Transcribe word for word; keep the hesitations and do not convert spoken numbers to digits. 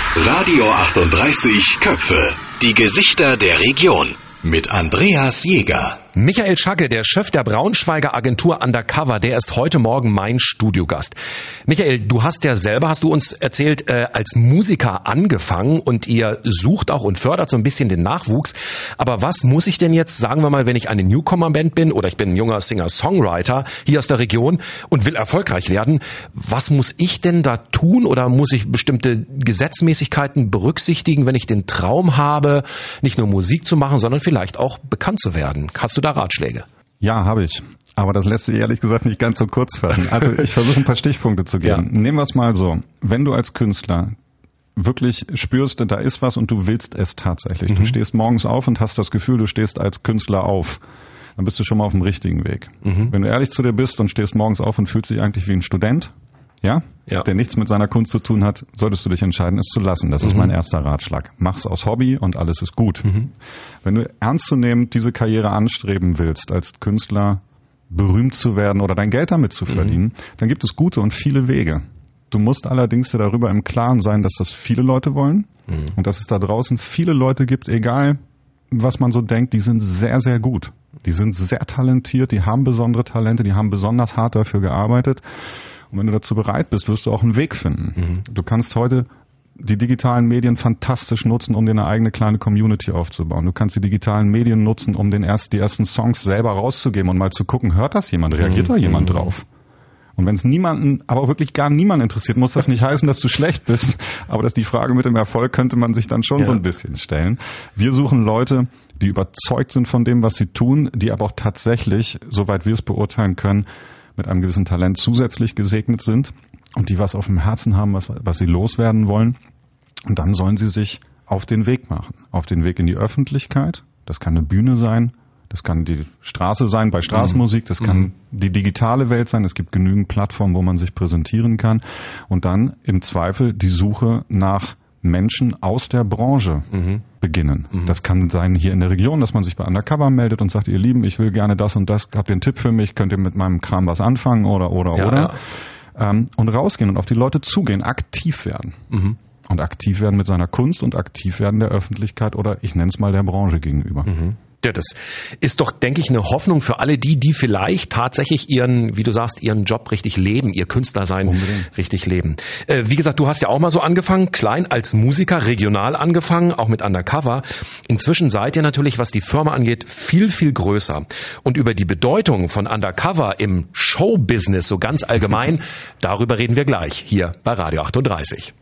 Radio achtunddreißig Köpfe. Die Gesichter der Region. Mit Andreas Jäger. Michael Schacke, der Chef der Braunschweiger Agentur Undercover, der ist heute Morgen mein Studiogast. Michael, du hast ja selber, hast du uns erzählt, äh, als Musiker angefangen und ihr sucht auch und fördert so ein bisschen den Nachwuchs. Aber was muss ich denn jetzt, sagen wir mal, wenn ich eine Newcomer-Band bin oder ich bin ein junger Singer-Songwriter hier aus der Region und will erfolgreich werden, was muss ich denn da tun oder muss ich bestimmte Gesetzmäßigkeiten berücksichtigen, wenn ich den Traum habe, nicht nur Musik zu machen, sondern vielleicht auch bekannt zu werden? Hast du da Ratschläge? Ja, habe ich. Aber das lässt sich ehrlich gesagt nicht ganz so kurz fassen. Also ich versuche ein paar Stichpunkte zu geben. Ja. Nehmen wir es mal so. Wenn du als Künstler wirklich spürst, da ist was und du willst es tatsächlich. Mhm. Du stehst morgens auf und hast das Gefühl, du stehst als Künstler auf. Dann bist du schon mal auf dem richtigen Weg. Mhm. Wenn du ehrlich zu dir bist und stehst morgens auf und fühlst dich eigentlich wie ein Student, ja, ja, der nichts mit seiner Kunst zu tun hat, solltest du dich entscheiden, es zu lassen. Das mhm. ist mein erster Ratschlag. Mach's aus Hobby und alles ist gut. Mhm. Wenn du ernstzunehmend diese Karriere anstreben willst, als Künstler berühmt zu werden oder dein Geld damit zu verdienen, mhm. dann gibt es gute und viele Wege. Du musst allerdings dir darüber im Klaren sein, dass das viele Leute wollen mhm. und dass es da draußen viele Leute gibt, egal was man so denkt, die sind sehr, sehr gut. Die sind sehr talentiert, die haben besondere Talente, die haben besonders hart dafür gearbeitet. Und wenn du dazu bereit bist, wirst du auch einen Weg finden. Mhm. Du kannst heute die digitalen Medien fantastisch nutzen, um dir eine eigene kleine Community aufzubauen. Du kannst die digitalen Medien nutzen, um den erst, die ersten Songs selber rauszugeben und mal zu gucken, hört das jemand, reagiert mhm. da jemand drauf? Und wenn es niemanden, aber auch wirklich gar niemanden interessiert, muss das nicht heißen, dass du schlecht bist. Aber dass die Frage mit dem Erfolg könnte man sich dann schon ja. so ein bisschen stellen. Wir suchen Leute, die überzeugt sind von dem, was sie tun, die aber auch tatsächlich, soweit wir es beurteilen können, mit einem gewissen Talent zusätzlich gesegnet sind und die was auf dem Herzen haben, was, was sie loswerden wollen. Und dann sollen sie sich auf den Weg machen. Auf den Weg in die Öffentlichkeit. Das kann eine Bühne sein. Das kann die Straße sein bei Straßenmusik. Das kann mhm. die digitale Welt sein. Es gibt genügend Plattformen, wo man sich präsentieren kann. Und dann im Zweifel die Suche nach Menschen aus der Branche mhm. beginnen. Mhm. Das kann sein hier in der Region, dass man sich bei Undercover meldet und sagt, ihr Lieben, ich will gerne das und das, habt ihr einen Tipp für mich, könnt ihr mit meinem Kram was anfangen oder, oder, ja, oder. Ja. Ähm, und rausgehen und auf die Leute zugehen, aktiv werden. Mhm. Und aktiv werden mit seiner Kunst und aktiv werden der Öffentlichkeit oder ich nenne es mal der Branche gegenüber. Mhm. Ja, das ist doch, denke ich, eine Hoffnung für alle die, die vielleicht tatsächlich ihren, wie du sagst, ihren Job richtig leben, ihr Künstlersein Unbedingt. richtig leben. Äh, wie gesagt, du hast ja auch mal so angefangen, klein als Musiker, regional angefangen, auch mit Undercover. Inzwischen seid ihr natürlich, was die Firma angeht, viel, viel größer. Und über die Bedeutung von Undercover im Showbusiness so ganz allgemein, darüber reden wir gleich hier bei Radio achtunddreißig.